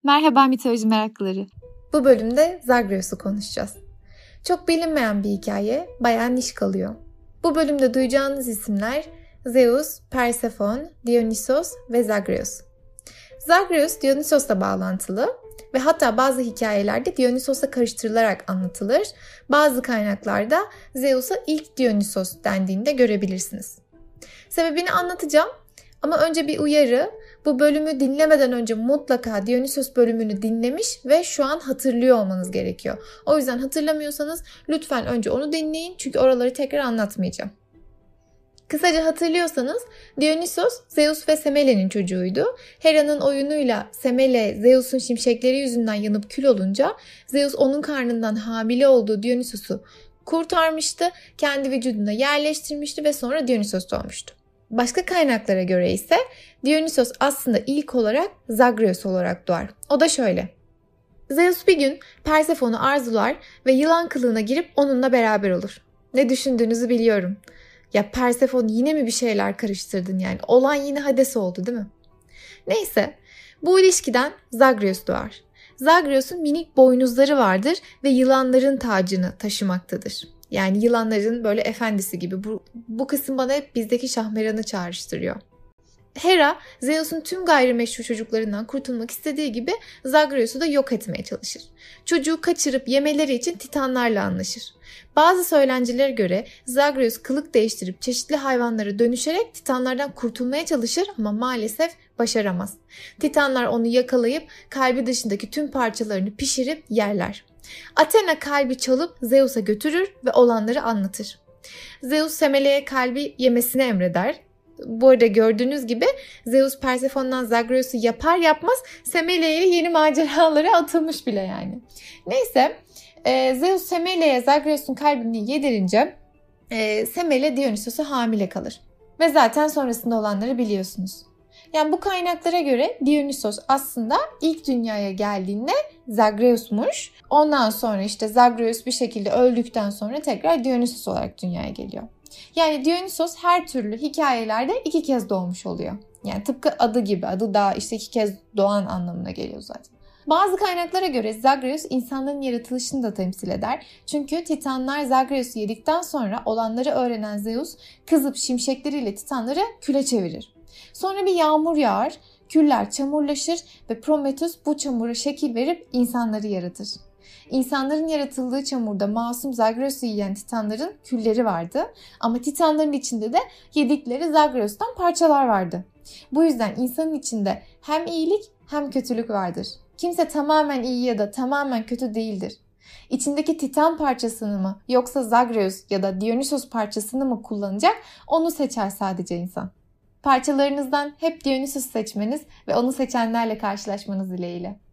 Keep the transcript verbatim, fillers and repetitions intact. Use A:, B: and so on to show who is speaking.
A: Merhaba mitoloji meraklıları.
B: Bu bölümde Zagreus'u konuşacağız. Çok bilinmeyen bir hikaye, bayağı niş kalıyor. Bu bölümde duyacağınız isimler Zeus, Persephone, Dionysos ve Zagreus. Zagreus Dionysos'la bağlantılı ve hatta bazı hikayelerde Dionysos'la karıştırılarak anlatılır. Bazı kaynaklarda Zeus'a ilk Dionysos dendiğini de görebilirsiniz. Sebebini anlatacağım ama önce bir uyarı. Bu bölümü dinlemeden önce mutlaka Dionysos bölümünü dinlemiş ve şu an hatırlıyor olmanız gerekiyor. O yüzden hatırlamıyorsanız lütfen önce onu dinleyin çünkü oraları tekrar anlatmayacağım. Kısaca hatırlıyorsanız Dionysos, Zeus ve Semele'nin çocuğuydu. Hera'nın oyunuyla Semele, Zeus'un şimşekleri yüzünden yanıp kül olunca Zeus onun karnından hamile olduğu Dionysos'u kurtarmıştı, kendi vücuduna yerleştirmişti ve sonra Dionysos doğmuştu. Başka kaynaklara göre ise Dionysos aslında ilk olarak Zagreus olarak doğar. O da şöyle. Zeus bir gün Persephone'u arzular ve yılan kılığına girip onunla beraber olur. Ne düşündüğünüzü biliyorum. Ya Persephone yine mi bir şeyler karıştırdın yani? Olan yine Hades oldu değil mi? Neyse, bu ilişkiden Zagreus doğar. Zagreus'un minik boynuzları vardır ve yılanların tacını taşımaktadır. Yani yılanların böyle efendisi gibi. Bu, bu kısım bana hep bizdeki Şahmeran'ı çağrıştırıyor. Hera, Zeus'un tüm gayrimeşru çocuklarından kurtulmak istediği gibi Zagreus'u da yok etmeye çalışır. Çocuğu kaçırıp yemeleri için Titanlarla anlaşır. Bazı söylencelere göre Zagreus kılık değiştirip çeşitli hayvanlara dönüşerek Titanlardan kurtulmaya çalışır ama maalesef başaramaz. Titanlar onu yakalayıp kalbi dışındaki tüm parçalarını pişirip yerler. Athena kalbi çalıp Zeus'a götürür ve olanları anlatır. Zeus Semele'ye kalbi yemesini emreder. Bu arada gördüğünüz gibi Zeus Persephone'dan Zagreus'u yapar yapmaz Semele ile yeni maceralara atılmış bile yani. Neyse e, Zeus Semele'ye Zagreus'un kalbini yedirince e, Semele Dionysos'a hamile kalır. Ve zaten sonrasında olanları biliyorsunuz. Yani bu kaynaklara göre Dionysos aslında ilk dünyaya geldiğinde Zagreus'muş. Ondan sonra işte Zagreus bir şekilde öldükten sonra tekrar Dionysos olarak dünyaya geliyor. Yani Dionysos her türlü hikayelerde iki kez doğmuş oluyor. Yani tıpkı adı gibi. Adı da işte iki kez doğan anlamına geliyor zaten. Bazı kaynaklara göre Zagreus insanların yaratılışını da temsil eder. Çünkü Titanlar Zagreus'u yedikten sonra olanları öğrenen Zeus kızıp şimşekleriyle Titanları küle çevirir. Sonra bir yağmur yağar, küller çamurlaşır ve Prometheus bu çamura şekil verip insanları yaratır. İnsanların yaratıldığı çamurda masum Zagreus'u yiyen Titanların külleri vardı ama Titanların içinde de yedikleri Zagreus'tan parçalar vardı. Bu yüzden insanın içinde hem iyilik hem kötülük vardır. Kimse tamamen iyi ya da tamamen kötü değildir. İçindeki Titan parçasını mı yoksa Zagreus ya da Dionysos parçasını mı kullanacak onu seçer sadece insan. Parçalarınızdan hep Dionysos seçmeniz ve onu seçenlerle karşılaşmanız dileğiyle.